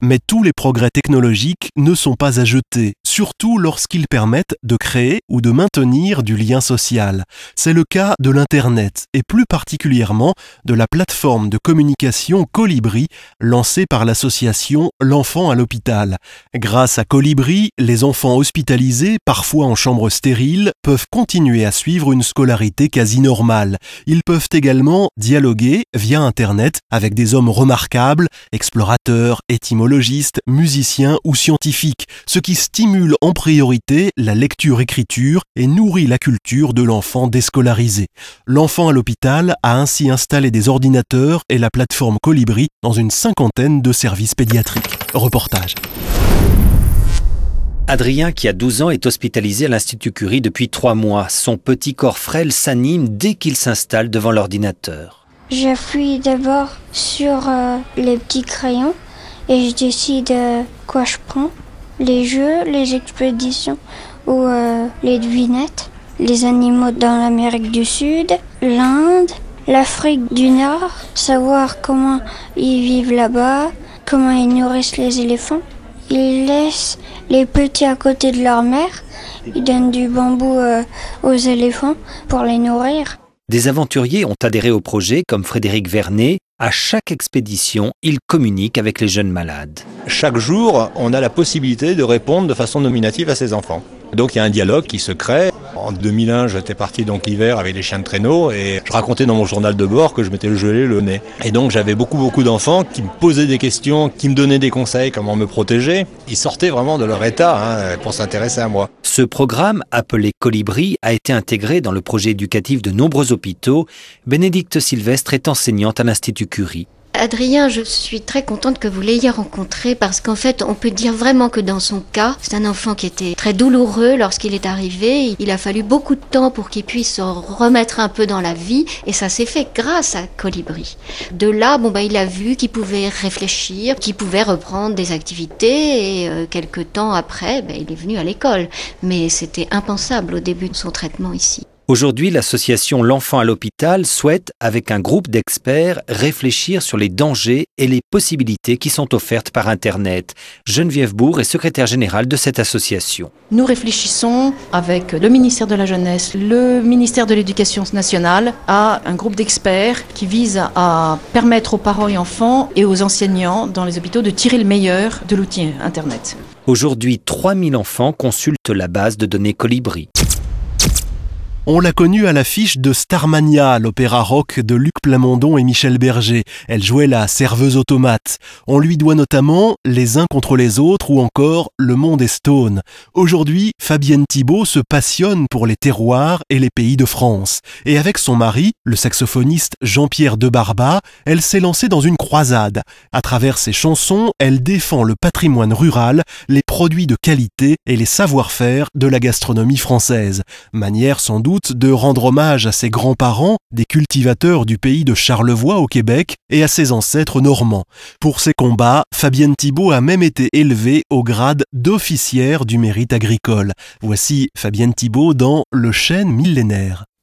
Mais tous les progrès technologiques ne sont pas à jeter, surtout lorsqu'ils permettent de créer ou de maintenir du lien social. C'est le cas de l'Internet, et plus particulièrement de la plateforme de communication Colibri, lancée par l'association L'Enfant à l'hôpital. Grâce à Colibri, les enfants hospitalisés, parfois en chambre stérile, peuvent continuer à suivre une scolarité quasi normale. Ils peuvent également dialoguer via Internet avec des hommes remarquables, explorateurs, étymologistes, musiciens ou scientifiques, ce qui stimule en priorité la lecture-écriture et nourrit la culture de l'enfant déscolarisé. L'Enfant à l'hôpital a ainsi installé des ordinateurs et la plateforme Colibri dans une 50aine de services pédiatriques. Reportage. Adrien, qui a 12 ans, est hospitalisé à l'Institut Curie depuis 3 mois. Son petit corps frêle s'anime dès qu'il s'installe devant l'ordinateur. J'appuie d'abord sur les petits crayons et je décide quoi je prends. Les jeux, les expéditions ou les devinettes. Les animaux dans l'Amérique du Sud, l'Inde, l'Afrique du Nord. Savoir comment ils vivent là-bas, comment ils nourrissent les éléphants. Ils laissent les petits à côté de leur mère. Ils donnent du bambou aux éléphants pour les nourrir. Des aventuriers ont adhéré au projet, comme Frédéric Vernet. À chaque expédition, il communique avec les jeunes malades. Chaque jour, on a la possibilité de répondre de façon nominative à ces enfants. Donc il y a un dialogue qui se crée. En 2001, j'étais parti donc l'hiver avec les chiens de traîneau et je racontais dans mon journal de bord que je m'étais gelé le nez. Et donc j'avais beaucoup d'enfants qui me posaient des questions, qui me donnaient des conseils, comment me protéger. Ils sortaient vraiment de leur état pour s'intéresser à moi. Ce programme, appelé Colibri, a été intégré dans le projet éducatif de nombreux hôpitaux. Bénédicte Sylvestre est enseignante à l'Institut Curie. Adrien, je suis très contente que vous l'ayez rencontré parce qu'en fait, on peut dire vraiment que dans son cas, c'est un enfant qui était très douloureux lorsqu'il est arrivé. Il a fallu beaucoup de temps pour qu'il puisse se remettre un peu dans la vie et ça s'est fait grâce à Colibri. De là, il a vu qu'il pouvait réfléchir, qu'il pouvait reprendre des activités et quelques temps après, il est venu à l'école. Mais c'était impensable au début de son traitement ici. Aujourd'hui, l'association L'Enfant à l'hôpital souhaite, avec un groupe d'experts, réfléchir sur les dangers et les possibilités qui sont offertes par Internet. Geneviève Bourg est secrétaire générale de cette association. Nous réfléchissons avec le ministère de la Jeunesse, le ministère de l'Éducation nationale, à un groupe d'experts qui vise à permettre aux parents et enfants et aux enseignants dans les hôpitaux de tirer le meilleur de l'outil Internet. Aujourd'hui, 3000 enfants consultent la base de données Colibri. On l'a connue à l'affiche de Starmania, l'opéra rock de Luc Plamondon et Michel Berger. Elle jouait la serveuse automate. On lui doit notamment Les uns contre les autres ou encore Le monde est stone. Aujourd'hui, Fabienne Thibault se passionne pour les terroirs et les pays de France. Et avec son mari, le saxophoniste Jean-Pierre Debarbat, elle s'est lancée dans une croisade. À travers ses chansons, elle défend le patrimoine rural, les produits de qualité et les savoir-faire de la gastronomie française. Manière sans doute de rendre hommage à ses grands-parents, des cultivateurs du pays de Charlevoix au Québec, et à ses ancêtres normands. Pour ses combats, Fabienne Thibault a même été élevée au grade d'officière du mérite agricole. Voici Fabienne Thibault dans Le chêne millénaire.